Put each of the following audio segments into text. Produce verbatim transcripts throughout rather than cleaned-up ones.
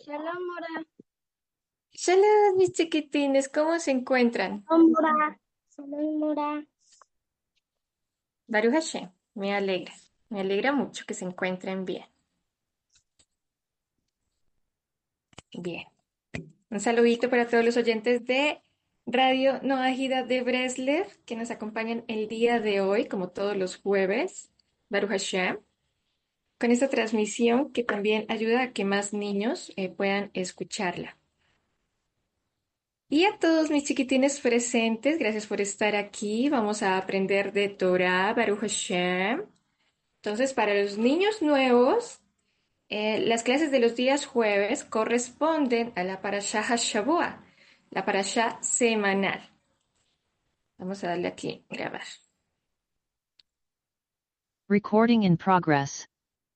Shalom, Mora. Hola, mis chiquitines, ¿cómo se encuentran? Shalom, Mora. Shalom, Mora. Baruch Hashem, me alegra, me alegra mucho que se encuentren bien. Bien, un saludito para todos los oyentes de Radio Noa de Breslev que nos acompañan el día de hoy, como todos los jueves, Baruch Hashem, con esta transmisión que también ayuda a que más niños eh, puedan escucharla. Y a todos mis chiquitines presentes, gracias por estar aquí. Vamos a aprender de Torah, Baruch Hashem. Entonces, para los niños nuevos, eh, las clases de los días jueves corresponden a la parashá Hashavua, la parashá semanal. Vamos a darle aquí, grabar. Recording in progress.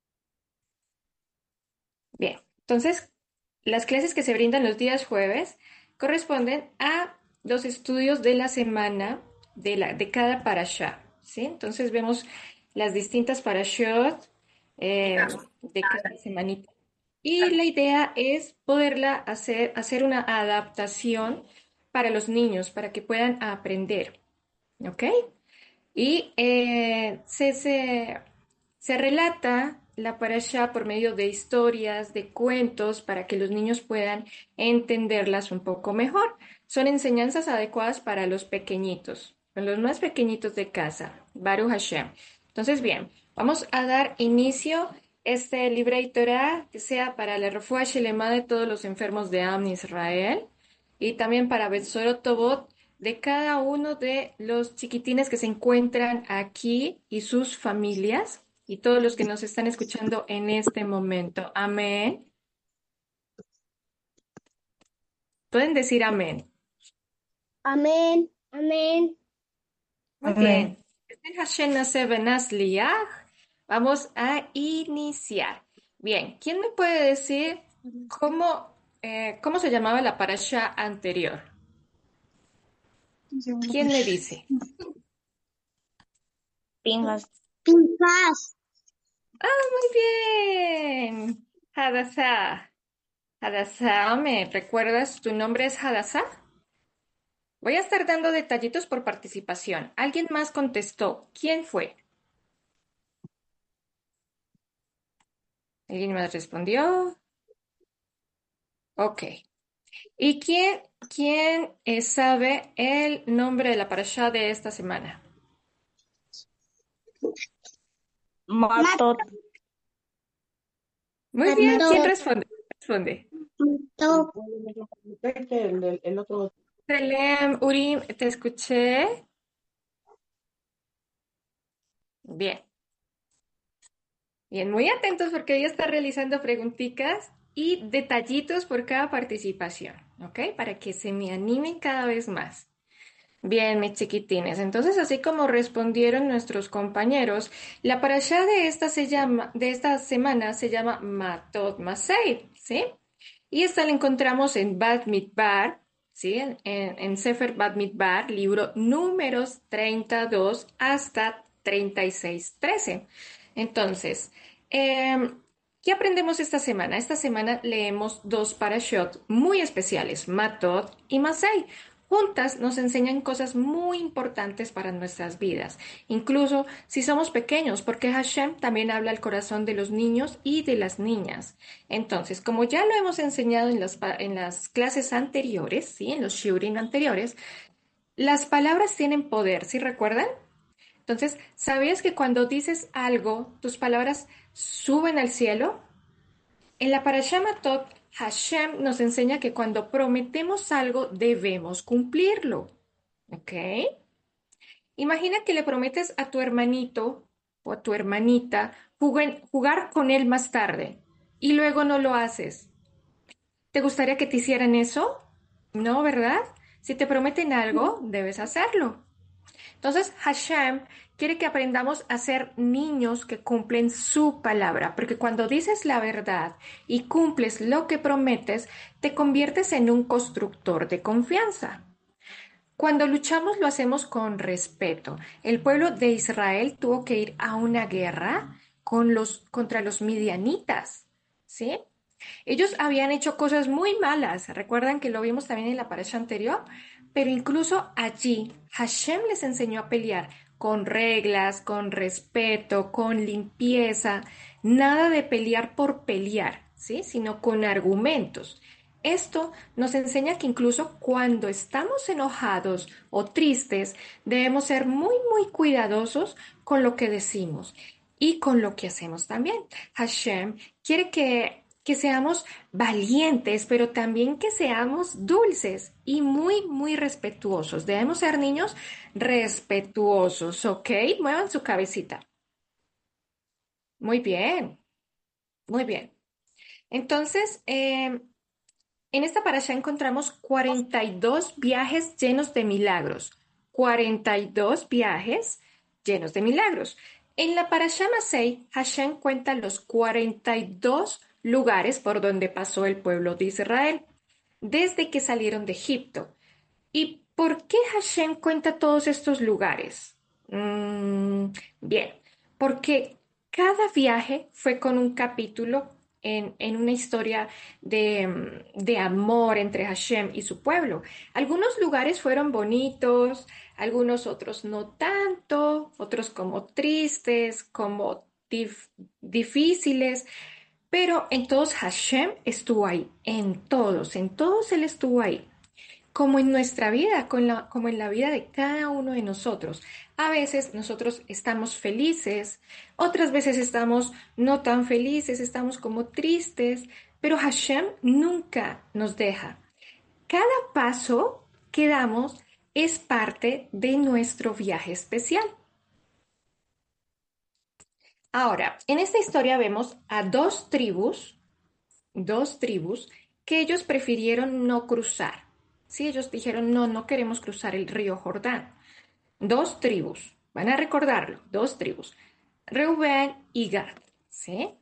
Bien, entonces, las clases que se brindan los días jueves corresponden a los estudios de la semana de, la, de cada parashá, ¿sí? Entonces, vemos las distintas parashot eh, de cada semanita. Y la idea es poderla hacer, hacer una adaptación para los niños, para que puedan aprender, ¿ok? Y eh, se, se, se relata la parashá por medio de historias, de cuentos, para que los niños puedan entenderlas un poco mejor. Son enseñanzas adecuadas para los pequeñitos, los más pequeñitos de casa. Baruch Hashem. Entonces, bien, vamos a dar inicio a este libre Torah que sea para la refuah shelema de todos los enfermos de Am Israel y también para Betsorot Tobot de cada uno de los chiquitines que se encuentran aquí y sus familias y todos los que nos están escuchando en este momento. Amén. Pueden decir amén. Amén. Amén. Muy bien. Este Hashem Naseh Benaz Liach. Vamos a iniciar. Bien, ¿quién me puede decir cómo, eh, cómo se llamaba la parasha anterior? ¿Quién me dice? Pingas. Pingas. Muy bien. Hadassah. Hadassah, ¿me recuerdas? ¿Tu nombre es Hadassah? Voy a estar dando detallitos por participación. ¿Alguien más contestó? ¿Quién fue? ¿Alguien más respondió? Ok. ¿Y quién, quién eh, sabe el nombre de la parashá de esta semana? Matot. Muy bien. ¿Quién Matot. responde? Responde. Matot. El, el- el otro. Selem, Urim, ¿te escuché? Bien. Bien, muy atentos porque voy a estar realizando preguntitas y detallitos por cada participación, ¿ok? Para que se me animen cada vez más. Bien, mis chiquitines. Entonces, así como respondieron nuestros compañeros, la parashá de esta se llama, de esta semana se llama Matot Masei, ¿sí? Y esta la encontramos en Bad Midbar, ¿sí? En, en, en Sefer Bad Midbar, libro números treinta y dos hasta treinta y seis trece. Entonces, eh, ¿qué aprendemos esta semana? Esta semana leemos dos parashot muy especiales, Matot y Masei. Juntas nos enseñan cosas muy importantes para nuestras vidas, incluso si somos pequeños, porque Hashem también habla al corazón de los niños y de las niñas. Entonces, como ya lo hemos enseñado en las, en las clases anteriores, ¿sí? En los shiurim anteriores, las palabras tienen poder, ¿sí recuerdan? Entonces, ¿sabías que cuando dices algo, tus palabras suben al cielo? En la Parashá Matot, Hashem nos enseña que cuando prometemos algo, debemos cumplirlo. ¿Ok? Imagina que le prometes a tu hermanito o a tu hermanita jugar, jugar con él más tarde y luego no lo haces. ¿Te gustaría que te hicieran eso? No, ¿verdad? Si te prometen algo, debes hacerlo. Entonces, Hashem quiere que aprendamos a ser niños que cumplen su palabra, porque cuando dices la verdad y cumples lo que prometes, te conviertes en un constructor de confianza. Cuando luchamos lo hacemos con respeto. El pueblo de Israel tuvo que ir a una guerra con los, contra los midianitas, ¿sí? Ellos habían hecho cosas muy malas, recuerdan que lo vimos también en la pareja anterior, pero incluso allí Hashem les enseñó a pelear con reglas, con respeto, con limpieza, nada de pelear por pelear, ¿sí? Sino con argumentos. Esto nos enseña que incluso cuando estamos enojados o tristes, debemos ser muy, muy cuidadosos con lo que decimos y con lo que hacemos también. Hashem quiere que, que seamos valientes, pero también que seamos dulces y muy, muy respetuosos. Debemos ser niños respetuosos, ¿ok? Muevan su cabecita. Muy bien, muy bien. Entonces, eh, en esta parasha encontramos cuarenta y dos viajes llenos de milagros. cuarenta y dos viajes llenos de milagros. En la parasha Masei, Hashem cuenta los cuarenta y dos lugares por donde pasó el pueblo de Israel desde que salieron de Egipto. ¿Y por qué Hashem cuenta todos estos lugares? Mm, bien, porque cada viaje fue con un capítulo en, en una historia de, mm, de amor entre Hashem y su pueblo. Algunos lugares fueron bonitos, algunos otros no tanto, otros como tristes, como dif- difíciles, pero en todos Hashem estuvo ahí, en todos, en todos Él estuvo ahí como en nuestra vida, con la- como en la vida de cada uno de nosotros. A veces nosotros estamos felices, otras veces estamos no tan felices, estamos como tristes, pero Hashem nunca nos deja. Cada paso que damos es parte de nuestro viaje especial. Ahora, en esta historia vemos a dos tribus, dos tribus, que ellos prefirieron no cruzar. Sí, ellos dijeron, no, no queremos cruzar el río Jordán. Dos tribus, van a recordarlo, dos tribus, Reubén y Gad, ¿sí?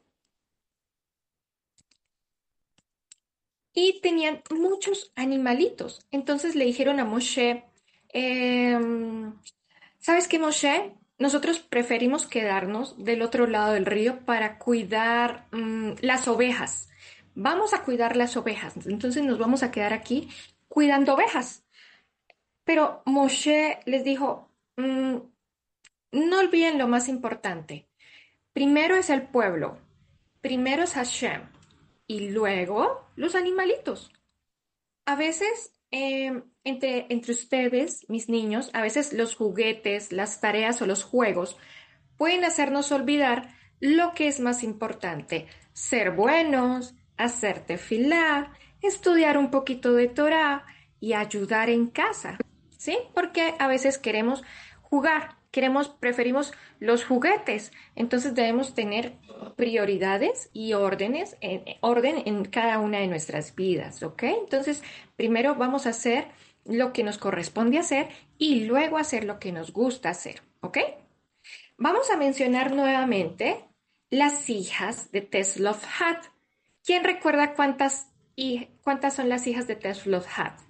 Y tenían muchos animalitos. Entonces le dijeron a Moshe, em, ¿sabes qué, Moshe? Nosotros preferimos quedarnos del otro lado del río para cuidar mm, las ovejas. Vamos a cuidar las ovejas. Entonces nos vamos a quedar aquí cuidando ovejas. Pero Moshe les dijo, "Mm, no olviden lo más importante. Primero es el pueblo, primero es Hashem y luego los animalitos. A veces eh, entre, entre ustedes, mis niños, a veces los juguetes, las tareas o los juegos pueden hacernos olvidar lo que es más importante, ser buenos, hacer tefilá, estudiar un poquito de Torah y ayudar en casa, ¿sí? Porque a veces queremos jugar, queremos, preferimos los juguetes, entonces debemos tener prioridades y órdenes, en, orden en cada una de nuestras vidas, ¿ok? Entonces, primero vamos a hacer lo que nos corresponde hacer y luego hacer lo que nos gusta hacer, ¿ok? Vamos a mencionar nuevamente las hijas de Tzlofhat. ¿Quién recuerda cuántas, y, cuántas son las hijas de Tzlofhat?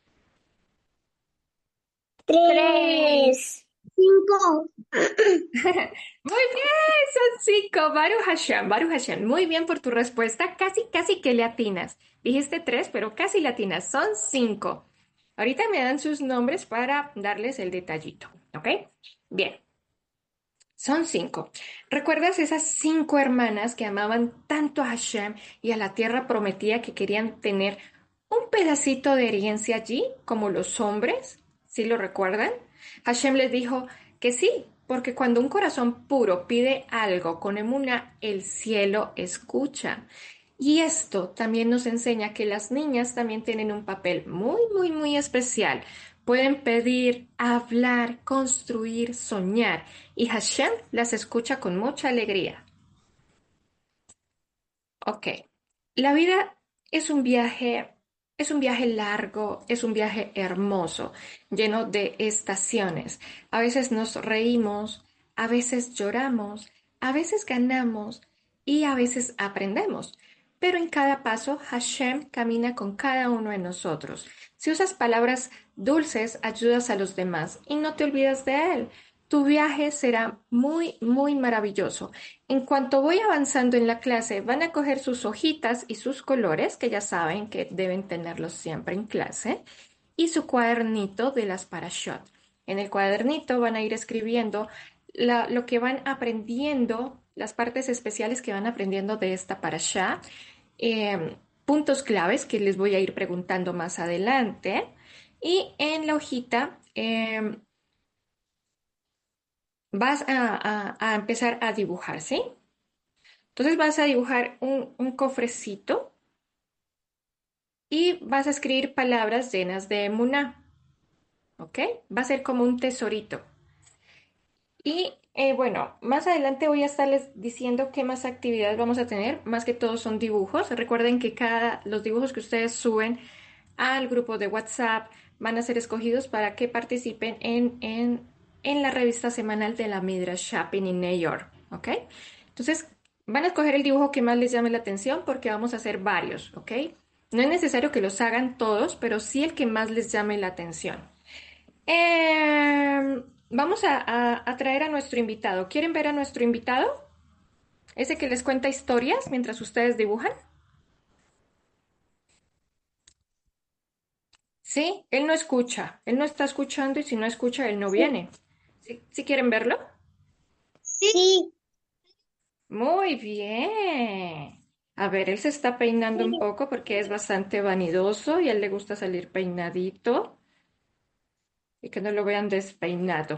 Tres. Cinco. Muy bien, son cinco. Baruch Hashem, Baruch Hashem. Muy bien por tu respuesta. Casi, casi que le atinas. Dijiste tres, pero casi le atinas. Son cinco. Ahorita me dan sus nombres para darles el detallito. ¿Ok? Bien. Son cinco. ¿Recuerdas esas cinco hermanas que amaban tanto a Hashem y a la tierra prometida que querían tener un pedacito de herencia allí, como los hombres? ¿Sí lo recuerdan? Hashem les dijo que sí, porque cuando un corazón puro pide algo con emuna, el cielo escucha. Y esto también nos enseña que las niñas también tienen un papel muy, muy, muy especial. Pueden pedir, hablar, construir, soñar, y Hashem las escucha con mucha alegría. Ok, la vida es un viaje, es un viaje largo, es un viaje hermoso, lleno de estaciones. A veces nos reímos, a veces lloramos, a veces ganamos y a veces aprendemos. Pero en cada paso, Hashem camina con cada uno de nosotros. Si usas palabras dulces, ayudas a los demás y no te olvidas de Él. tu viaje será muy, muy maravilloso. En cuanto voy avanzando en la clase, van a coger sus hojitas y sus colores, que ya saben que deben tenerlos siempre en clase, y su cuadernito de las parashot. En el cuadernito van a ir escribiendo la- lo que van aprendiendo, las partes especiales que van aprendiendo de esta parashá, eh, puntos claves que les voy a ir preguntando más adelante. Y en la hojita eh, vas a, a- a empezar a dibujar, ¿sí? Entonces vas a dibujar un, un cofrecito y vas a escribir palabras llenas de emuná, ¿ok? Va a ser como un tesorito. Y eh, bueno, más adelante voy a estarles diciendo qué más actividades vamos a tener. Más que todo son dibujos. Recuerden que cada, los dibujos que ustedes suben al grupo de WhatsApp van a ser escogidos para que participen en, en, en la revista semanal de la Midrash Shopping en New York. ¿Ok? Entonces, van a escoger el dibujo que más les llame la atención porque vamos a hacer varios. ¿Ok? No es necesario que los hagan todos, pero sí el que más les llame la atención. Eh, vamos a, a, a traer a nuestro invitado. ¿Quieren ver a nuestro invitado? Ese que les cuenta historias mientras ustedes dibujan. Sí, él no escucha. Él no está escuchando y si no escucha, él no Sí. viene. ¿Sí, sí quieren verlo? Sí. Muy bien. A ver, él se está peinando un poco porque es bastante vanidoso y a él le gusta salir peinadito y que no lo vean despeinado.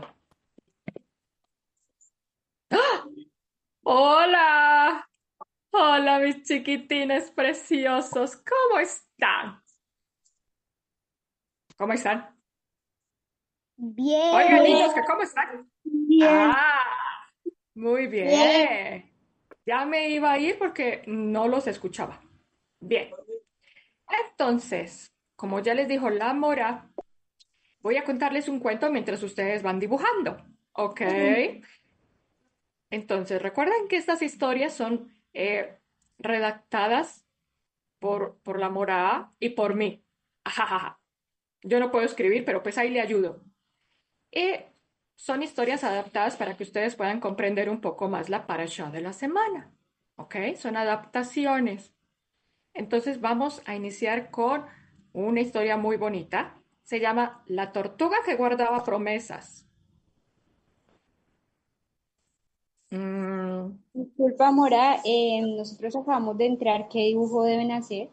Hola, hola mis chiquitines preciosos, ¿cómo están? ¿Cómo están? Oigan, Bien. niños, ¿que cómo están? Bien. Ah, muy Bien. bien. Ya me iba a ir porque no los escuchaba. Bien. Entonces, como ya les dijo la Mora, voy a contarles un cuento mientras ustedes van dibujando. ¿Ok? Entonces, recuerden que estas historias son eh, redactadas por, por la Mora y por mí. Ajajaja. Yo no puedo escribir, pero pues ahí le ayudo. Y son historias adaptadas para que ustedes puedan comprender un poco más la parasha de la semana. ¿Ok? Son adaptaciones. Entonces vamos a iniciar con una historia muy bonita. Se llama La tortuga que guardaba promesas. Mm, Disculpa, Mora, eh, nosotros acabamos de entrar. ¿Qué dibujo deben hacer?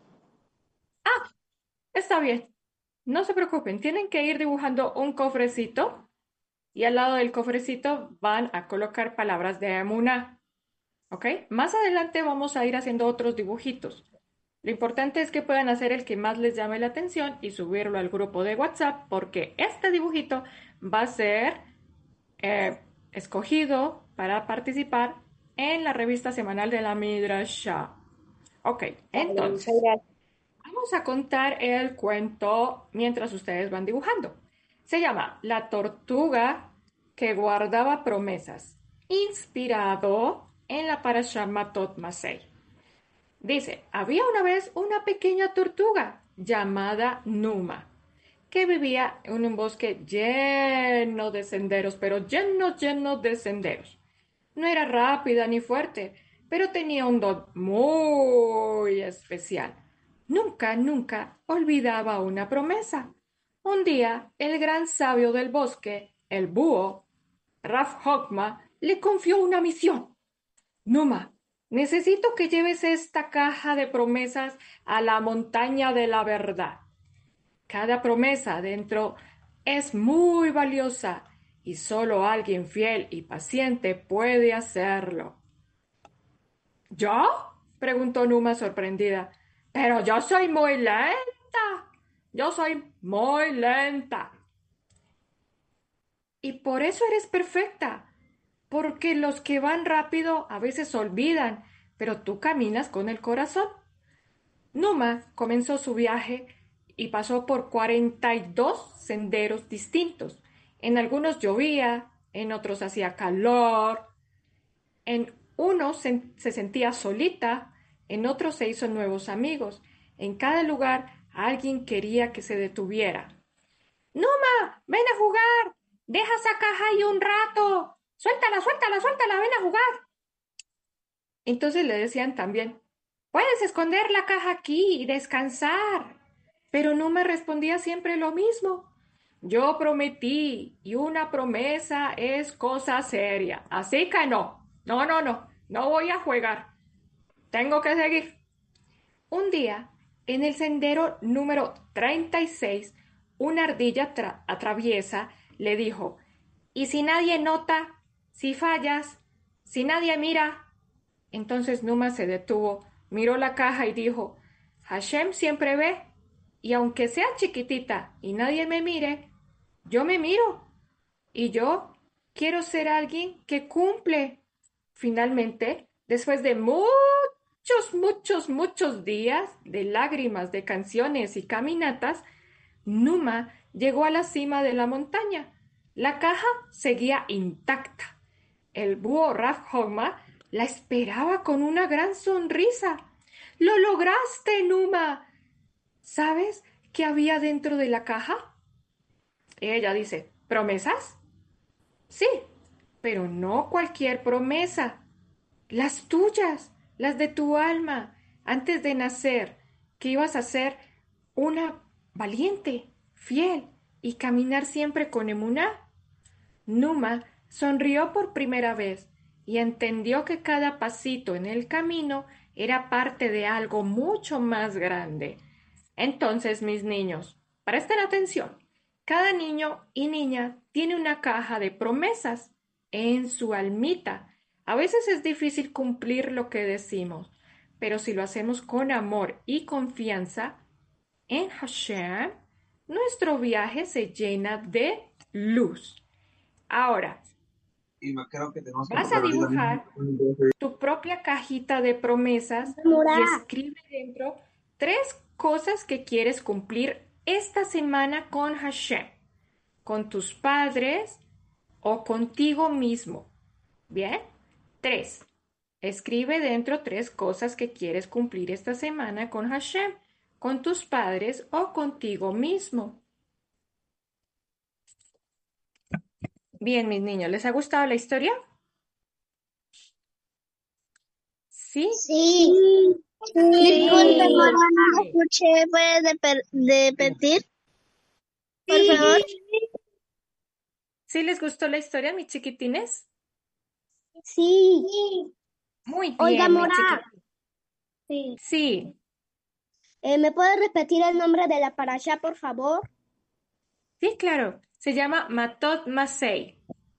está bien. No se preocupen. Tienen que ir dibujando un cofrecito y al lado del cofrecito van a colocar palabras de Amuna. ¿Ok? Más adelante vamos a ir haciendo otros dibujitos. Lo importante es que puedan hacer el que más les llame la atención y subirlo al grupo de WhatsApp porque este dibujito va a ser eh, escogido para participar en la revista semanal de la Midrashah. Ok, Vale, muchas entonces, gracias. vamos a contar el cuento mientras ustedes van dibujando. Se llama La tortuga que guardaba promesas, inspirado en la Parashah Matot Masei. Dice, había una vez una pequeña tortuga llamada Numa, que vivía en un bosque lleno de senderos, pero lleno, lleno de senderos. No era rápida ni fuerte, pero tenía un don muy especial. Nunca, nunca olvidaba una promesa. Un día, el gran sabio del bosque, el búho, Raf Hokma, le confió una misión. Numa, necesito que lleves esta caja de promesas a la montaña de la verdad. Cada promesa dentro es muy valiosa y solo alguien fiel y paciente puede hacerlo. ¿Yo? Preguntó Numa sorprendida. Pero yo soy muy lenta. Yo soy muy lenta. Y por eso eres perfecta. Porque los que van rápido a veces olvidan, pero tú caminas con el corazón. Numa comenzó su viaje y pasó por cuarenta y dos senderos distintos. En algunos llovía, en otros hacía calor, en unos se, se sentía solita, en otros se hizo nuevos amigos. En cada lugar alguien quería que se detuviera. Numa, ven a jugar. deja esa caja ahí un rato, suéltala, suéltala, suéltala, ven a jugar. Entonces le decían también, puedes esconder la caja aquí y descansar. Pero no me respondía siempre lo mismo. Yo prometí y una promesa es cosa seria. Así que no, no, no, no, no voy a jugar. Tengo que seguir. Un día, en el sendero número treinta y seis, una ardilla tra- atraviesa le dijo, ¿y si nadie nota? ¿Si fallas? ¿Si nadie mira? Entonces Numa se detuvo, miró la caja y dijo, Hashem siempre ve, y aunque sea chiquitita y nadie me mire, yo me miro, y yo quiero ser alguien que cumple. Finalmente, después de muchos, muchos, muchos días de lágrimas, de canciones y caminatas, Numa llegó a la cima de la montaña. La caja seguía intacta. El búho Raf Hogma la esperaba con una gran sonrisa. ¡Lo lograste, Numa! ¿Sabes qué había dentro de la caja? Ella dice, ¿promesas? Sí, pero no cualquier promesa. Las tuyas, las de tu alma, antes de nacer, que ibas a ser una valiente, fiel y caminar siempre con emuná. Numa sonrió por primera vez y entendió que cada pasito en el camino era parte de algo mucho más grande. Entonces, mis niños, presten atención. Cada niño y niña tiene una caja de promesas en su almita. A veces es difícil cumplir lo que decimos, pero si lo hacemos con amor y confianza en Hashem, nuestro viaje se llena de luz. Ahora, Y me creo que tenemos que vas a tocar ahorita mismo. dibujar tu propia cajita de promesas Mora. y escribe dentro tres cosas que quieres cumplir esta semana con Hashem, con tus padres o contigo mismo. ¿Bien? Tres. Escribe dentro tres cosas que quieres cumplir esta semana con Hashem, con tus padres o contigo mismo. Bien, mis niños, ¿les ha gustado la historia? ¿Sí? Sí. Disculpe, Mora, no escuché. ¿Puedes repe- repetir, por favor? ¿Sí les gustó la historia, mis chiquitines? Sí. Muy Oiga, bien, mis Mora. chiquitines. Sí. Sí, Eh, ¿me puedes repetir el nombre de la parasha, por favor? sí, claro. Se llama Matot Masei.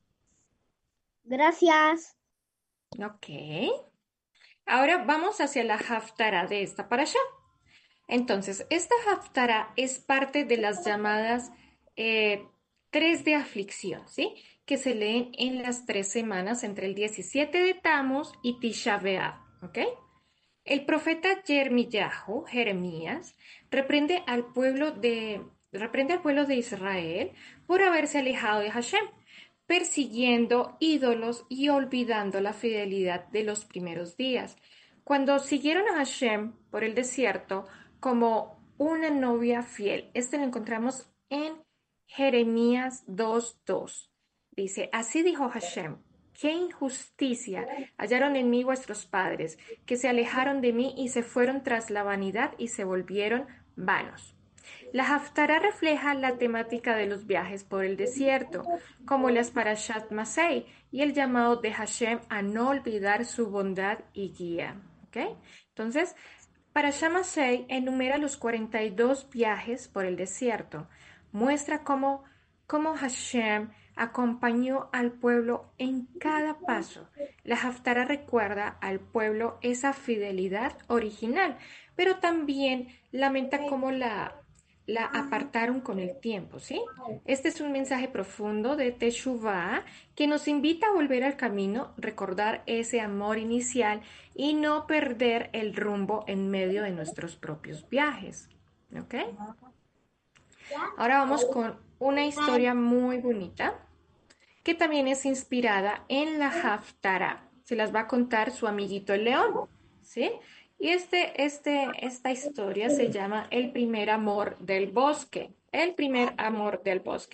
Gracias. Ok. Ahora vamos hacia la Haftarah de esta parasha. Entonces, esta Haftarah es parte de las llamadas eh, tres de aflicción, ¿sí? Que se leen en las tres semanas entre el diecisiete de Tammuz y Tisha B'Av, ¿ok? El profeta Jeremiyahu, Jeremías, reprende al pueblo de, reprende al pueblo de Israel por haberse alejado de Hashem, persiguiendo ídolos y olvidando la fidelidad de los primeros días. Cuando siguieron a Hashem por el desierto como una novia fiel. Esto lo encontramos en Jeremías dos dos. Dice, así dijo Hashem, qué injusticia hallaron en mí vuestros padres, que se alejaron de mí y se fueron tras la vanidad y se volvieron vanos. La Haftarah refleja la temática de los viajes por el desierto, como las Parashat Masei y el llamado de Hashem a no olvidar su bondad y guía. ¿Okay? Entonces, Parashat Masei enumera los cuarenta y dos viajes por el desierto, muestra cómo, cómo Hashem acompañó al pueblo en cada paso. La Haftarah recuerda al pueblo esa fidelidad original, pero también lamenta cómo la, la apartaron con el tiempo, ¿sí? Este es un mensaje profundo de Teshuvah que nos invita a volver al camino, recordar ese amor inicial y no perder el rumbo en medio de nuestros propios viajes, ¿ok? Ahora vamos con una historia muy bonita que también es inspirada en la Haftarah. Se las va a contar su amiguito el león, ¿sí? Y este, este, esta historia se llama El primer amor del bosque. El primer amor del bosque.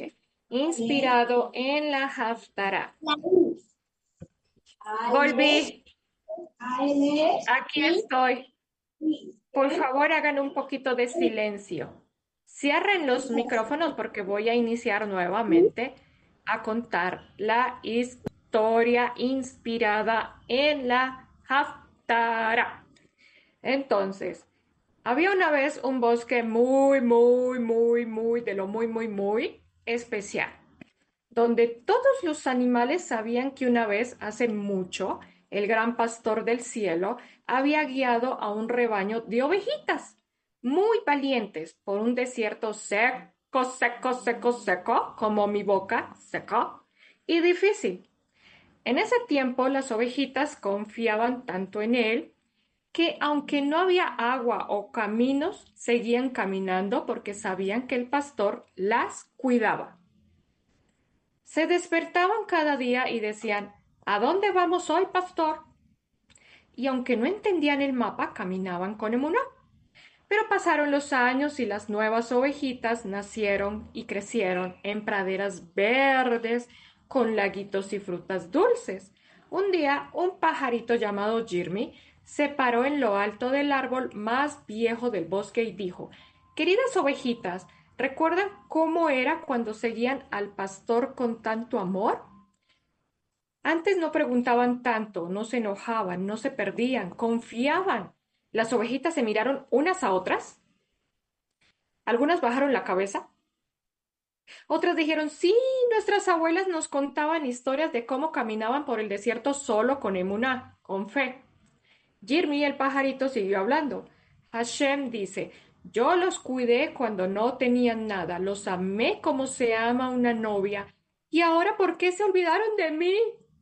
inspirado en la Haftará. Volví, aquí estoy. Por favor, hagan un poquito de silencio. Cierren los micrófonos porque voy a iniciar nuevamente a contar la historia inspirada en la Haftará. Entonces, había una vez un bosque muy, muy, muy, muy, de lo muy, muy, muy especial, donde todos los animales sabían que una vez, hace mucho, el gran pastor del cielo había guiado a un rebaño de ovejitas muy valientes por un desierto seco, seco, seco, seco, como mi boca, seco, y difícil. En ese tiempo las ovejitas confiaban tanto en él que aunque no había agua o caminos, seguían caminando porque sabían que el pastor las cuidaba. Se despertaban cada día y decían, ¿a dónde vamos hoy, pastor? Y aunque no entendían el mapa, caminaban con emuná. Pero pasaron los años y las nuevas ovejitas nacieron y crecieron en praderas verdes con laguitos y frutas dulces. Un día, un pajarito llamado Jirmi se paró en lo alto del árbol más viejo del bosque y dijo, queridas ovejitas, ¿recuerdan cómo era cuando seguían al pastor con tanto amor? Antes no preguntaban tanto, no se enojaban, no se perdían, confiaban. Las ovejitas se miraron unas a otras. Algunas bajaron la cabeza. Otras dijeron, sí, nuestras abuelas nos contaban historias de cómo caminaban por el desierto solo con emuná, con fe. Jirmi, el pajarito, siguió hablando. Hashem dice, yo los cuidé cuando no tenían nada, los amé como se ama una novia. ¿Y ahora por qué se olvidaron de mí?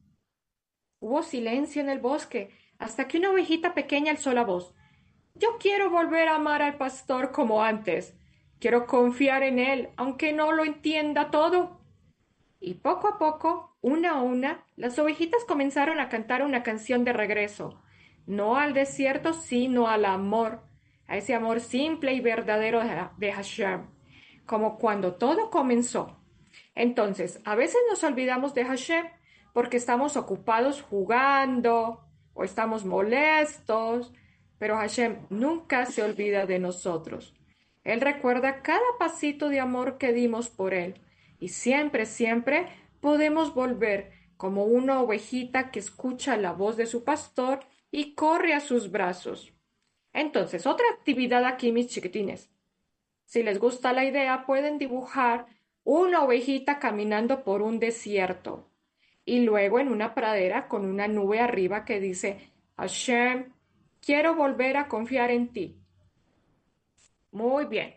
Hubo silencio en el bosque, hasta que una ovejita pequeña alzó la voz. Yo quiero volver a amar al pastor como antes. Quiero confiar en él, aunque no lo entienda todo. Y poco a poco, una a una, las ovejitas comenzaron a cantar una canción de regreso. No al desierto, sino al amor, a ese amor simple y verdadero de Hashem, como cuando todo comenzó. Entonces, a veces nos olvidamos de Hashem porque estamos ocupados jugando o estamos molestos, pero Hashem nunca se olvida de nosotros. Él recuerda cada pasito de amor que dimos por Él y siempre, siempre podemos volver como una ovejita que escucha la voz de su pastor y corre a sus brazos. Entonces, otra actividad aquí, mis chiquitines. Si les gusta la idea, pueden dibujar una ovejita caminando por un desierto y luego en una pradera con una nube arriba que dice, Hashem, quiero volver a confiar en ti. Muy bien.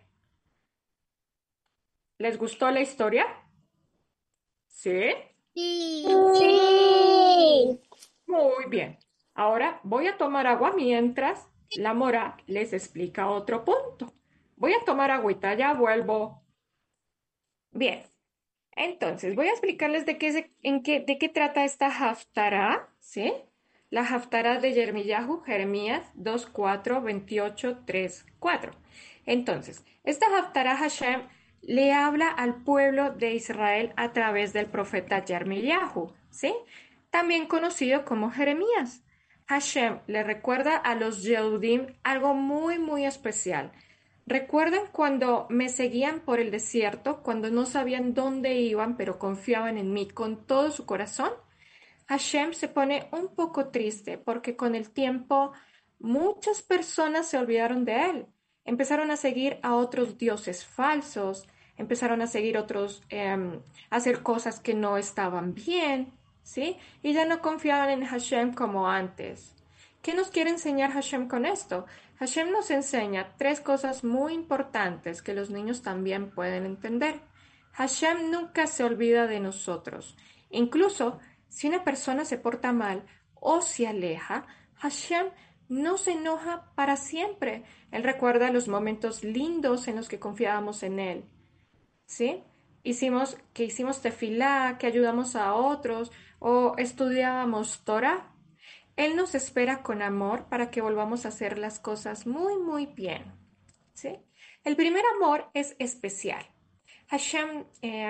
¿Les gustó la historia? ¿Sí? Sí. Sí. Muy bien. Ahora voy a tomar agua mientras la Mora les explica otro punto. Voy a tomar agüita, ya vuelvo. Bien. Entonces, voy a explicarles de qué, se- en qué, de qué trata esta Haftará, ¿sí? La Haftará de Yermiyahu, Jeremías dos, cuatro, veintiocho, tres, cuatro. Entonces, esta Haftará Hashem le habla al pueblo de Israel a través del profeta Yermiyahu, ¿sí? También conocido como Jeremías. Hashem le recuerda a los Yehudim algo muy, muy especial. ¿Recuerdan cuando me seguían por el desierto, cuando no sabían dónde iban, pero confiaban en mí con todo su corazón? Hashem se pone un poco triste porque con el tiempo muchas personas se olvidaron de él. Empezaron a seguir a otros dioses falsos, empezaron a seguir otros, em, a hacer cosas que no estaban bien, ¿sí? Y ya no confiaban en Hashem como antes. ¿Qué nos quiere enseñar Hashem con esto? Hashem nos enseña tres cosas muy importantes que los niños también pueden entender. Hashem nunca se olvida de nosotros. Incluso si una persona se porta mal o se aleja, Hashem no se enoja para siempre. Él recuerda los momentos lindos en los que confiábamos en Él. ¿Sí? Hicimos, que hicimos tefilá, que ayudamos a otros o estudiábamos Torah. Él nos espera con amor para que volvamos a hacer las cosas muy, muy bien. ¿Sí? El primer amor es especial. Hashem, eh,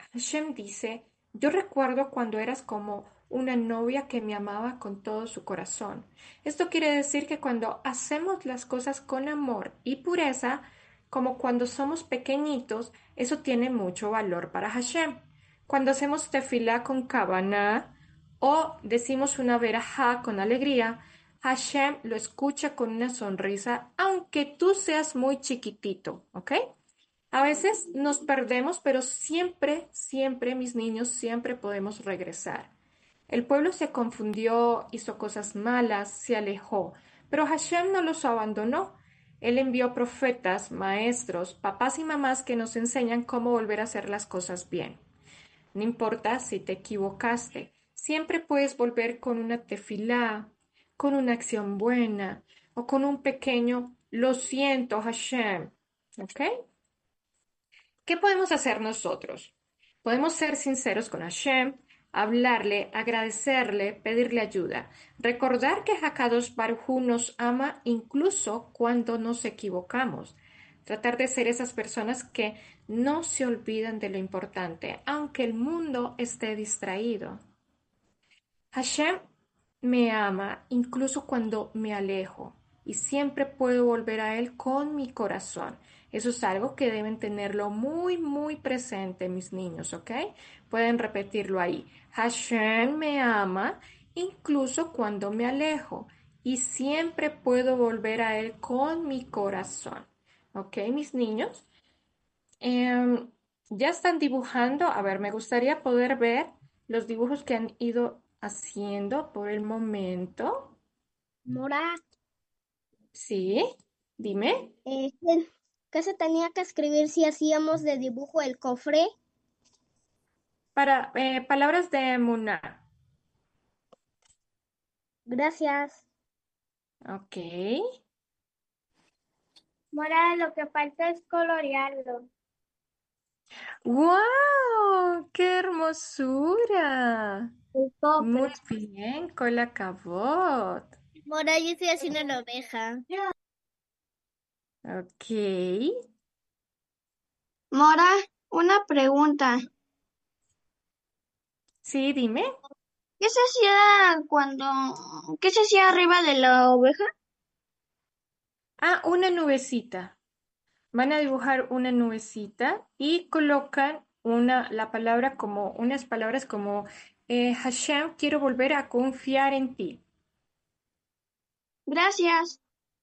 Hashem dice, yo recuerdo cuando eras como una novia que me amaba con todo su corazón. Esto quiere decir que cuando hacemos las cosas con amor y pureza, como cuando somos pequeñitos, eso tiene mucho valor para Hashem. Cuando hacemos tefilá con kavaná o decimos una verajá con alegría, Hashem lo escucha con una sonrisa, aunque tú seas muy chiquitito, ¿ok? A veces nos perdemos, pero siempre, siempre, mis niños, siempre podemos regresar. El pueblo se confundió, hizo cosas malas, se alejó, pero Hashem no los abandonó. Él envió profetas, maestros, papás y mamás que nos enseñan cómo volver a hacer las cosas bien. No importa si te equivocaste, siempre puedes volver con una tefilá, con una acción buena o con un pequeño lo siento, Hashem. ¿Ok? ¿Qué podemos hacer nosotros? Podemos ser sinceros con Hashem, hablarle, agradecerle, pedirle ayuda, recordar que Hakadosh Baruj Hu nos ama incluso cuando nos equivocamos, tratar de ser esas personas que no se olvidan de lo importante, aunque el mundo esté distraído. Hashem me ama incluso cuando me alejo y siempre puedo volver a Él con mi corazón. Eso es algo que deben tenerlo muy, muy presente, mis niños, ¿ok? Pueden repetirlo ahí. Hashem me ama incluso cuando me alejo y siempre puedo volver a Él con mi corazón. ¿Ok, mis niños? Em, ya están dibujando. A ver, me gustaría poder ver los dibujos que han ido haciendo por el momento. Mora, Sí, dime. eh, ¿qué qué se tenía que escribir si hacíamos de dibujo el cofre? Para eh, palabras de Muna. Gracias. Ok. Mora, lo que falta es colorearlo. ¡Wow! ¡Qué hermosura! El Muy cofre. bien, Cola Cabot. Mora, yo estoy haciendo la oveja. Ok. Mora, una pregunta. Sí, dime. ¿Qué se hacía cuando, qué se hacía arriba de la oveja? Ah, una nubecita. Van a dibujar una nubecita y colocan una, la palabra como, unas palabras como eh, Hashem, quiero volver a confiar en ti. Gracias.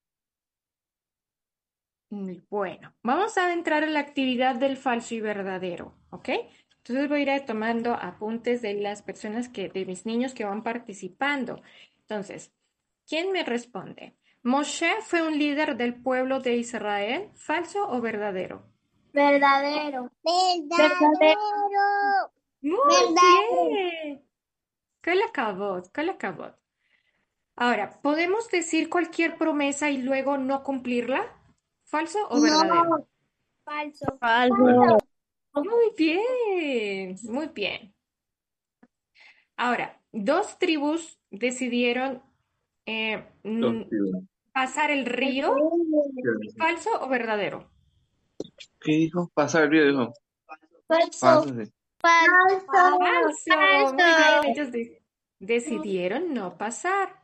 Muy bueno, vamos a entrar a la actividad del falso y verdadero, ¿ok? Entonces voy a ir tomando apuntes de las personas que, de mis niños que van participando. Entonces, ¿quién me responde? ¿Moshe fue un líder del pueblo de Israel? ¿Falso o verdadero? Verdadero. Verdadero. Muy Verdadero. bien. ¿Qué le acabó? ¿Qué le acabó? Ahora, ¿podemos decir cualquier promesa y luego no cumplirla? ¿Falso o verdadero? No. Falso. Falso. Muy bien, muy bien. Ahora, dos tribus decidieron eh, mm, pasar el río. ¿Falso o verdadero? ¿Qué dijo? Pasar el río, dijo. Falso. Falso, sí. Falso. Falso. Muy bien, Falso. ellos de- decidieron no pasar.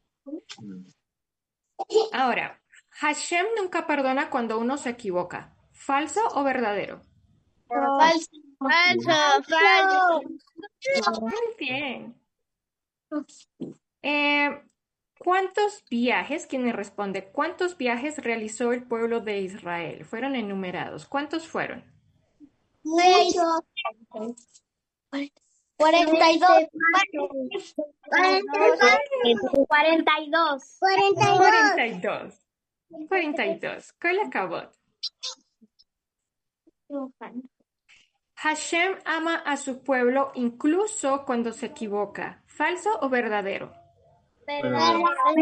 Ahora, Hashem nunca perdona cuando uno se equivoca. ¿Falso o verdadero? Falso. Falso. Falso. Muy bien. Eh, ¿cuántos viajes, quién me responde? ¿Cuántos viajes realizó el pueblo de Israel? Fueron enumerados. ¿Cuántos fueron? Mucho. Cuarenta y dos. Cuarenta y dos. Cuarenta y dos. cuarenta y dos. cuarenta y dos. ¿Cuál acabó? Hashem ama a su pueblo incluso cuando se equivoca. ¿Falso o verdadero? Verdadero.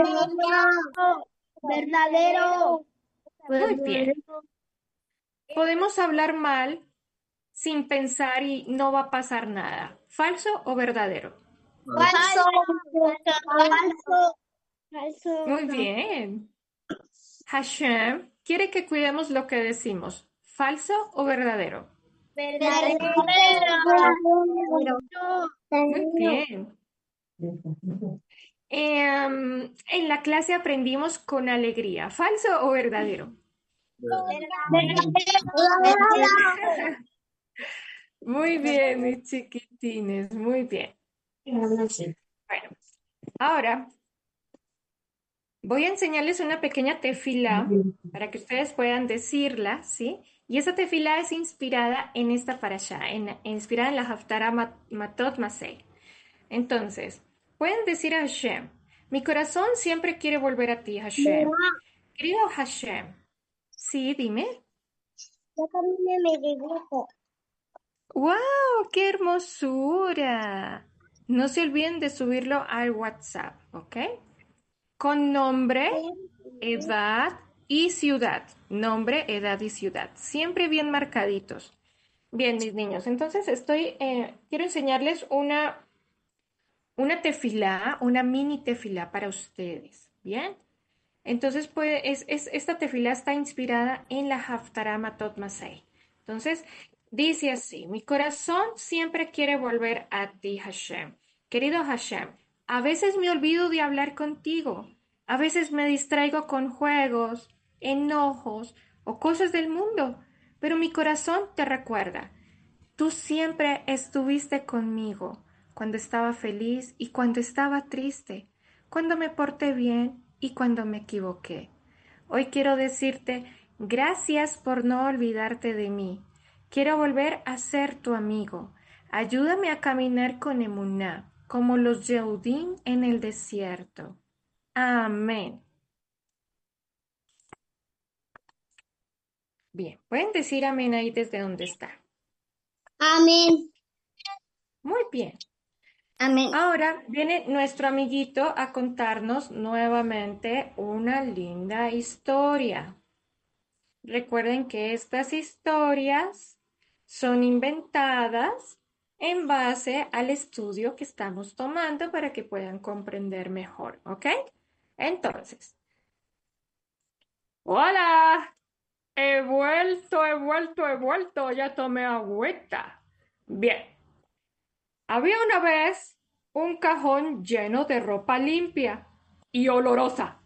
Verdadero. Muy bien. Podemos hablar mal sin pensar y no va a pasar nada. ¿Falso o verdadero? Falso. Falso. Falso. Muy bien. Hashem quiere que cuidemos lo que decimos. ¿Falso o verdadero? Muy bien. Em, en la clase aprendimos con alegría. ¿Falso o verdadero? Muy bien, mis chiquitines, muy bien. Bueno, ahora voy a enseñarles una pequeña tefilá para que ustedes puedan decirla, ¿sí? Y esa tefilá es inspirada en esta parashá, en, inspirada en la Haftarah Mat- Matot Masei. Entonces, pueden decir a Hashem, mi corazón siempre quiere volver a ti, Hashem. Querido Hashem, sí, dime. Yo también me dibujo. ¡Wow! ¡Qué hermosura! No se olviden de subirlo al WhatsApp, ¿ok? Con nombre, edad y ciudad. Nombre, edad y ciudad. Siempre bien marcaditos. Bien, mis niños. Entonces estoy, eh, quiero enseñarles una, una tefilá, una mini tefilá para ustedes. ¿Bien? Entonces, pues, es, es- esta tefilá está inspirada en la Haftarah Matot Masei. Entonces, dice así, mi corazón siempre quiere volver a ti, Hashem. Querido Hashem, a veces me olvido de hablar contigo, a veces me distraigo con juegos, enojos o cosas del mundo, pero mi corazón te recuerda. Tú siempre estuviste conmigo cuando estaba feliz y cuando estaba triste, cuando me porté bien y cuando me equivoqué. Hoy quiero decirte gracias por no olvidarte de mí. Quiero volver a ser tu amigo. Ayúdame a caminar con emuná, como los Yehudim en el desierto. Amén. Bien, pueden decir amén ahí desde donde está. Amén. Muy bien. Amén. Ahora viene nuestro amiguito a contarnos nuevamente una linda historia. Recuerden que estas historias son inventadas en base al estudio que estamos tomando para que puedan comprender mejor, ¿ok? Entonces, hola, he vuelto, he vuelto, he vuelto, ya tomé agüita. Bien. Había una vez un cajón lleno de ropa limpia y olorosa.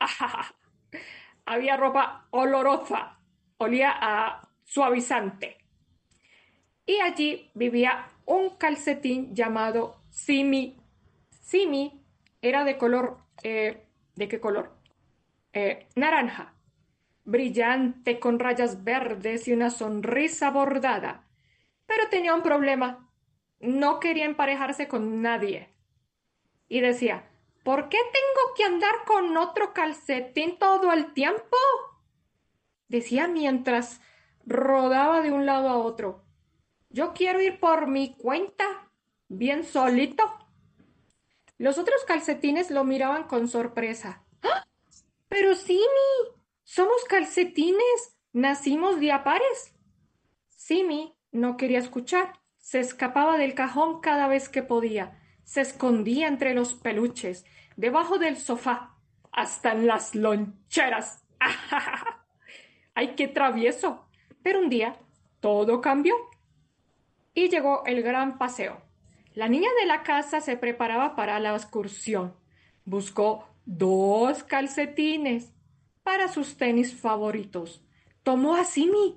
Había ropa olorosa, olía a suavizante. Y allí vivía un calcetín llamado Simi. Simi era de color, eh, ¿de qué color? Eh, naranja, brillante con rayas verdes y una sonrisa bordada. Pero tenía un problema. No quería emparejarse con nadie. Y decía, ¿por qué tengo que andar con otro calcetín todo el tiempo? Decía mientras rodaba de un lado a otro. Yo quiero ir por mi cuenta, bien solito. Los otros calcetines lo miraban con sorpresa. ¡Ah! Pero Simi, somos calcetines, nacimos de a pares. Simi no quería escuchar. Se escapaba del cajón cada vez que podía. Se escondía entre los peluches, debajo del sofá, hasta en las loncheras. ¡Ay, qué travieso! Pero un día todo cambió y llegó el gran paseo. La niña de la casa se preparaba para la excursión. Buscó dos calcetines para sus tenis favoritos. Tomó a Simi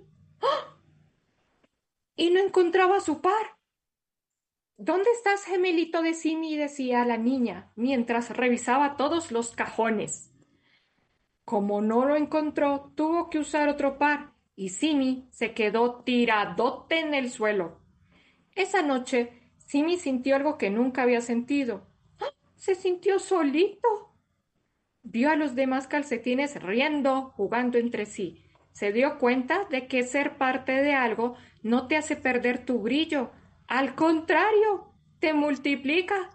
y no encontraba su par. ¿Dónde estás, gemelito de Simi? Decía la niña, mientras revisaba todos los cajones. Como no lo encontró, tuvo que usar otro par, y Simi se quedó tiradote en el suelo. Esa noche, Simi sintió algo que nunca había sentido. ¡Ah! Se sintió solito. Vio a los demás calcetines riendo, jugando entre sí. Se dio cuenta de que ser parte de algo no te hace perder tu brillo. Al contrario, te multiplica.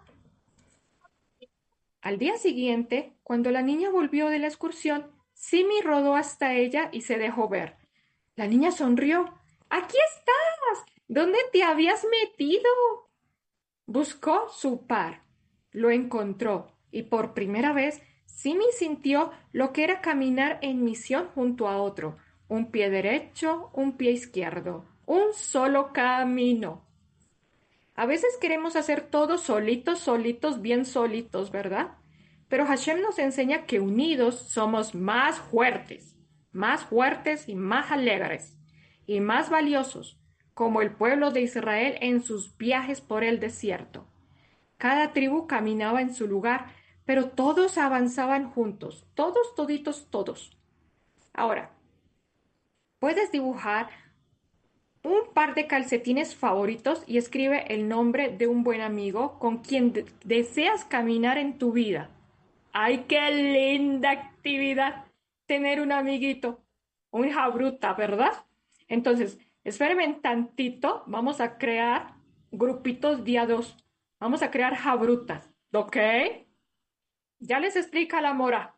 Al día siguiente, cuando la niña volvió de la excursión, Simi rodó hasta ella y se dejó ver. La niña sonrió. ¡Aquí estás! ¿Dónde te habías metido? Buscó su par. Lo encontró y por primera vez Simi sintió lo que era caminar en misión junto a otro. Un pie derecho, un pie izquierdo. un solo camino. A veces queremos hacer todo solitos, solitos, bien solitos, ¿verdad? Pero Hashem nos enseña que unidos somos más fuertes, más fuertes y más alegres y más valiosos, como el pueblo de Israel en sus viajes por el desierto. Cada tribu caminaba en su lugar, pero todos avanzaban juntos, todos, toditos, todos. Ahora, puedes dibujar un par de calcetines favoritos y escribe el nombre de un buen amigo con quien de- deseas caminar en tu vida. ¡Ay, qué linda actividad! Tener un amiguito, un hija bruta, ¿verdad? Entonces, espérenme tantito, vamos a crear grupitos día dos. Vamos a crear jabrutas, ¿ok? Ya les explica la Mora.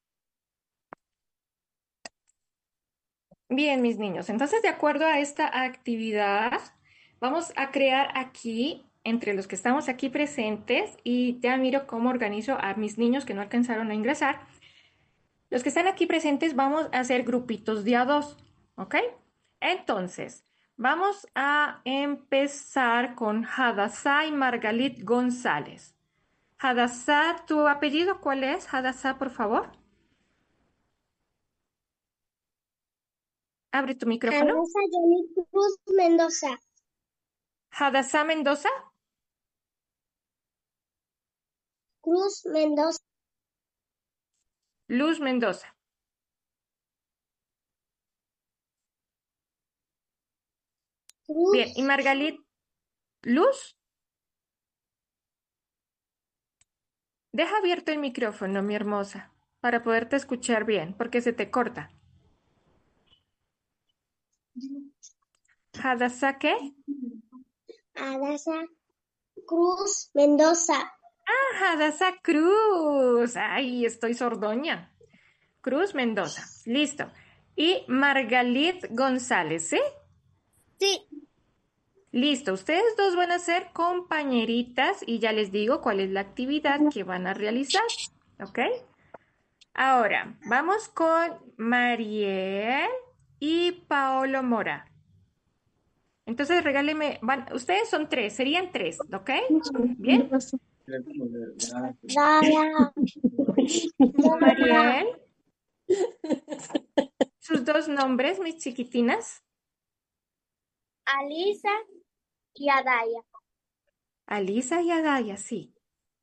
Bien, mis niños, entonces de acuerdo a esta actividad, vamos a crear aquí, entre los que estamos aquí presentes, y ya miro cómo organizo a mis niños que no alcanzaron a ingresar. Los que están aquí presentes vamos a hacer grupitos de a dos, ¿ok? Entonces, vamos a empezar con Hadassah y Margalit González. Hadassah, ¿tu apellido cuál es? Hadassah, por favor. Abre tu micrófono. Hadassah Johnny Cruz Mendoza. Hadassah Mendoza. Cruz Mendoza. Luz Mendoza. Cruz. Bien, ¿y Margalit? ¿Luz? Deja abierto el micrófono, mi hermosa, para poderte escuchar bien, porque se te corta. ¿Hadassah qué? Hadassah Cruz Mendoza. Ah, Hadassah Cruz. Ay, estoy sordoña. Cruz Mendoza. Listo. Y Margalit González, ¿sí? Sí. Listo. Ustedes dos van a ser compañeritas y ya les digo cuál es la actividad que van a realizar. ¿Ok? Ahora, vamos con Mariel y Paolo Mora. Entonces, regáleme, van, ustedes son tres, serían tres, ¿ok? ¿Bien? Dara. Mariel, sus dos nombres, mis chiquitinas. Alisa y Adaya. Alisa y Adaya, sí.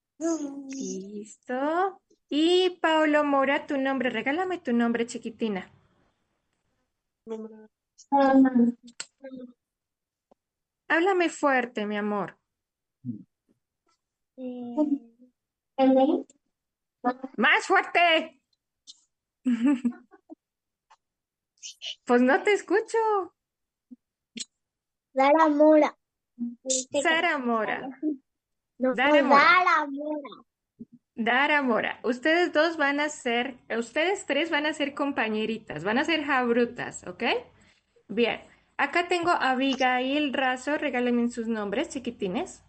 Listo. Y Paolo Mora, tu nombre, regálame tu nombre, chiquitina. Háblame fuerte, mi amor. ¡Más fuerte! Pues no te escucho. Dara Mora. Sara Mora. No, Dara Mora. Dara Mora. Dara Mora. Ustedes dos van a ser, ustedes tres van a ser compañeritas, van a ser jabrutas, ¿ok? Bien. Acá tengo a Abigail Razo, regálenme sus nombres, chiquitines.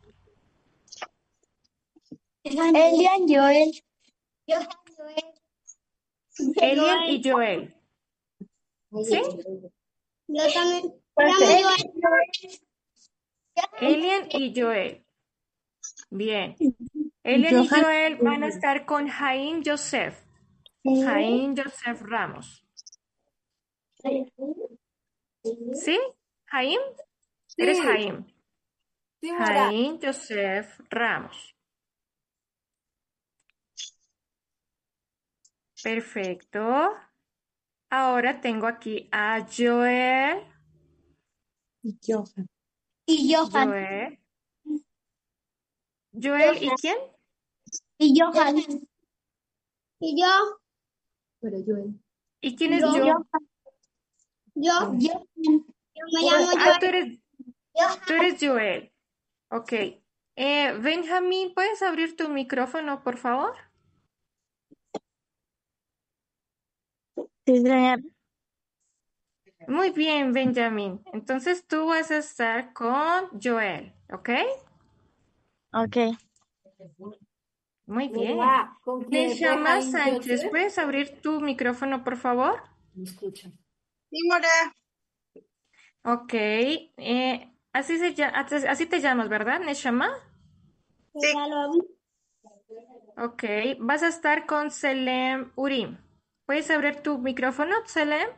Elian Joel. Joel. Elian y Joel. ¿Sí? Yo también. Llamo Joel. Elian y Joel. Bien. Elian y Joel van a estar con Jaime Joseph. Jaime Joseph Ramos. ¿Sí? ¿Jaime? Eres Jaime. Jaime Joseph Ramos. Perfecto. Ahora tengo aquí a Joel. Y Johan. Joel. Joel, ¿y quién? Y Johan. Y yo. ¿Y quién es Yo. yo? Yo. Yo me llamo Ah, tú Joel. eres, tú eres Joel. Ok. Eh, Benjamín, ¿puedes abrir tu micrófono, por favor? Sí, señor. Muy bien, Benjamín. Entonces tú vas a estar con Joel, ¿ok? Ok. Muy bien. ¿Con quién? Neshama Sánchez, ¿puedes abrir tu micrófono, por favor? Sí, Mora. Ok, eh, así se llama, así te llamas, ¿verdad, Neshama? Sí. Ya lo vi. Ok, vas a estar con Selem Urim. ¿Puedes abrir tu micrófono, Selem?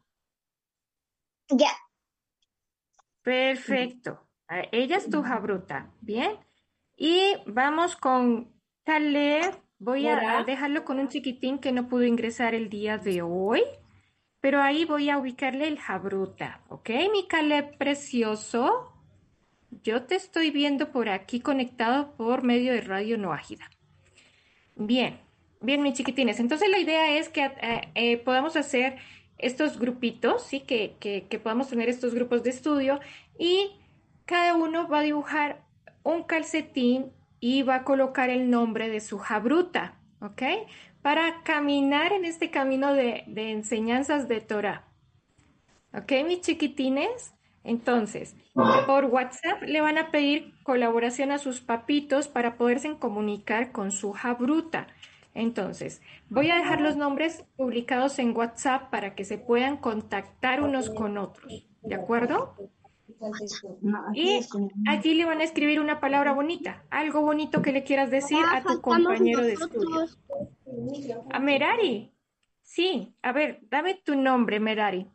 Ya. Perfecto. Ah, ella es tu jabruta. Bien. Y vamos con Caleb. Voy a, a Hola. dejarlo con un chiquitín que no pudo ingresar el día de hoy, pero ahí voy a ubicarle el jabruta. ¿Ok, mi Caleb precioso? Yo te estoy viendo por aquí conectado por medio de radio no ágida. Bien, bien, mis chiquitines. Entonces la idea es que eh, eh, podamos hacer estos grupitos, ¿sí? Que, que, que podamos tener estos grupos de estudio y cada uno va a dibujar un calcetín y va a colocar el nombre de su jabruta, ¿ok? Para caminar en este camino de, de enseñanzas de Torah. ¿Ok, mis chiquitines? Entonces, por WhatsApp le van a pedir colaboración a sus papitos para poderse comunicar con su jabruta. Entonces, voy a dejar los nombres publicados en WhatsApp para que se puedan contactar unos con otros. ¿De acuerdo? No, aquí es Y como... allí le van a escribir una palabra bonita, algo bonito que le quieras decir Ahora a tu faltamos compañero de estudio. nosotros. A Merari. Sí, a ver, dame tu nombre, Merari.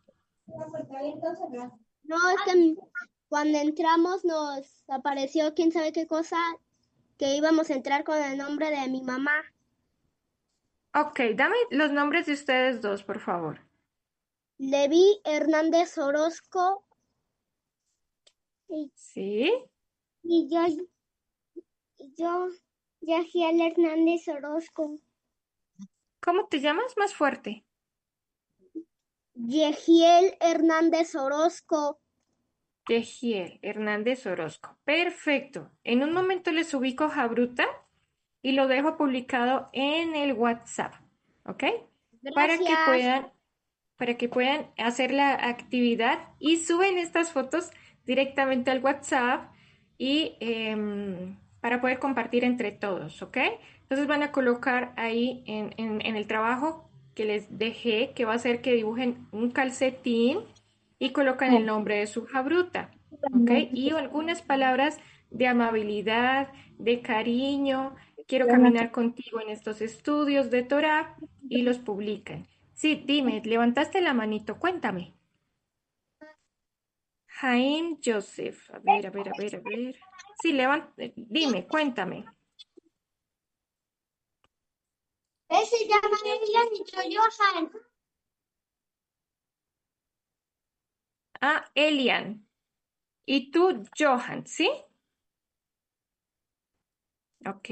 No, es que cuando entramos nos apareció quién sabe qué cosa que íbamos a entrar con el nombre de mi mamá. Ok, dame los nombres de ustedes dos, por favor. Levi Hernández Orozco y, ¿Sí? y yo, y yo, Yagiel Hernández Orozco. ¿Cómo te llamas más fuerte? Yegiel Hernández Orozco. Tejiel Hernández Orozco. Perfecto. En un momento les ubico Jabruta y lo dejo publicado en el WhatsApp, ¿ok? Para que Gracias. puedan, para que puedan hacer la actividad y suben estas fotos directamente al WhatsApp y em, para poder compartir entre todos, ¿ok? Entonces van a colocar ahí en, en, en el trabajo que les dejé, que va a ser que dibujen un calcetín y colocan el nombre de su jabruta, ¿ok? Y algunas palabras de amabilidad, de cariño, quiero caminar contigo en estos estudios de Torah y los publican. Sí, dime, levantaste la manito, cuéntame. Jaime Joseph, a ver, a ver, a ver, a ver. Sí, levant, eh, dime, cuéntame. Él se llama Elian y yo Johan. Ah, Elian. Y tú, Johan, ¿sí? Ok.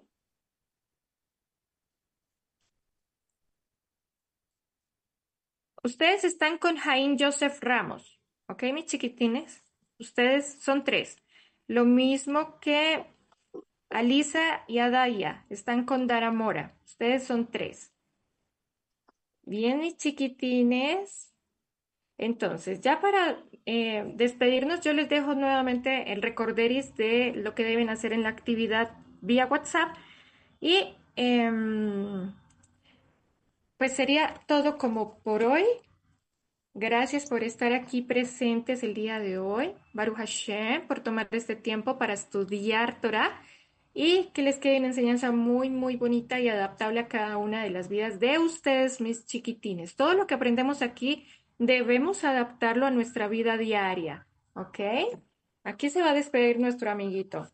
Ustedes están con Jaime Joseph Ramos, ¿ok, mis chiquitines? Ustedes son tres. Lo mismo que Alisa y Adaya, están con Dara Mora. Ustedes son tres. Bien, mis chiquitines. Entonces, ya para eh, despedirnos, yo les dejo nuevamente el recorderis de lo que deben hacer en la actividad vía WhatsApp y em, pues sería todo como por hoy. Gracias por estar aquí presentes el día de hoy. Baruch Hashem, por tomar este tiempo para estudiar Torah y que les quede una enseñanza muy, muy bonita y adaptable a cada una de las vidas de ustedes, mis chiquitines. Todo lo que aprendemos aquí debemos adaptarlo a nuestra vida diaria, ¿ok? Aquí se va a despedir nuestro amiguito.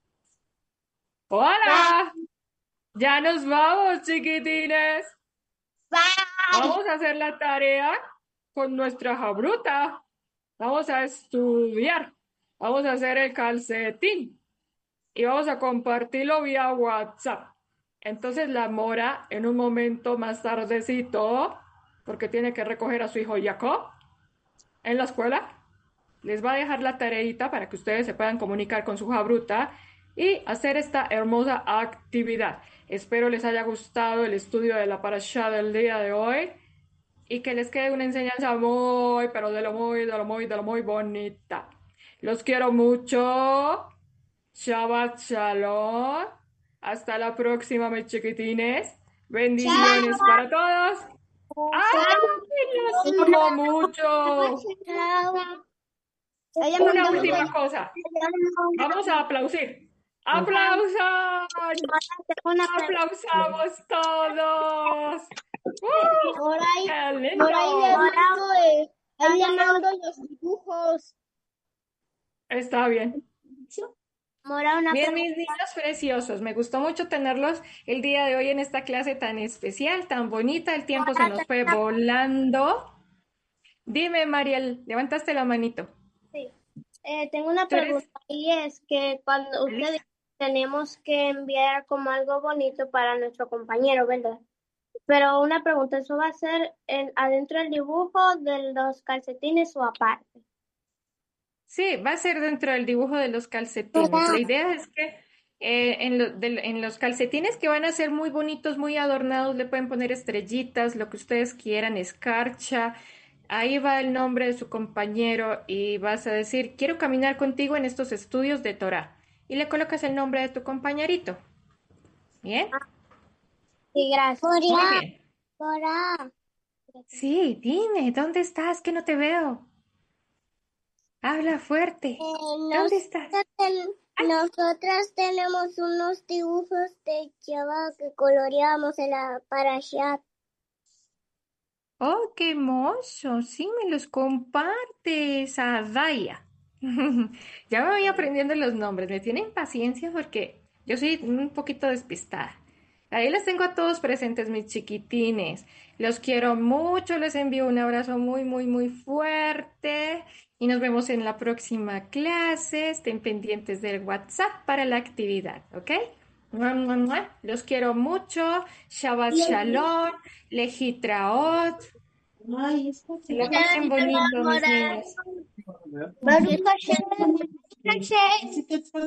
¡Hola! Ya nos vamos, chiquitines. Vamos a hacer la tarea con nuestra jabruta. Vamos a estudiar. Vamos a hacer el calcetín y vamos a compartirlo vía WhatsApp. Entonces la Mora, en un momento más tardecito, porque tiene que recoger a su hijo Jacob en la escuela, les va a dejar la tareita para que ustedes se puedan comunicar con su jabruta y hacer esta hermosa actividad. Espero les haya gustado el estudio de la parashá del día de hoy y que les quede una enseñanza muy, pero de lo muy, de lo muy, de lo muy bonita. Los quiero mucho. Shabbat Shalom. Hasta la próxima, mis chiquitines. Bendiciones para todos. ¡Ay, los amo mucho! Chao. Ella me Una mandó última muchas- cosa. Vamos a aplaudir. ¡Aplausos! una pregunta. ¡Aplausamos todos! ¡Uh! Moray, ¡Qué lindo! Moray le mando, eh, ahí le mando los dibujos. Está bien. Mora, una Bien, pregunta. mis niños preciosos, me gustó mucho tenerlos el día de hoy en esta clase tan especial, tan bonita. El tiempo se nos fue volando. Dime, Mariel, levantaste la manito. Sí. Eh, tengo una ¿Tú eres? pregunta y es que cuando ustedes tenemos que enviar como algo bonito para nuestro compañero, ¿verdad? Pero una pregunta, ¿eso va a ser en, adentro del dibujo de los calcetines o aparte? Sí, va a ser dentro del dibujo de los calcetines. La idea es que eh, en, lo- del- en los calcetines que van a ser muy bonitos, muy adornados, le pueden poner estrellitas, lo que ustedes quieran, escarcha. Ahí va el nombre de su compañero y vas a decir, quiero caminar contigo en estos estudios de Torah. Y le colocas el nombre de tu compañerito. ¿Bien? Sí, gracias. Muy bien. Mora. Sí, dime, ¿dónde estás? Que no te veo. Habla fuerte. ¿Dónde estás? Nosotras tenemos unos dibujos de Java que coloreamos en la parashat. Oh, qué hermoso. Sí, me los compartes, Adaya. Ya me voy aprendiendo los nombres. Me tienen paciencia porque yo soy un poquito despistada. Ahí les tengo a todos presentes, mis chiquitines. Los quiero mucho. Les envío un abrazo muy, muy, muy fuerte. Y nos vemos en la próxima clase. Estén pendientes del WhatsApp para la actividad, ¿ok? Mua, mua, mua. Los quiero mucho. Shabbat Shalom. Lejitraot. Que la pasen bonito, mis niños. Baruch Hashem.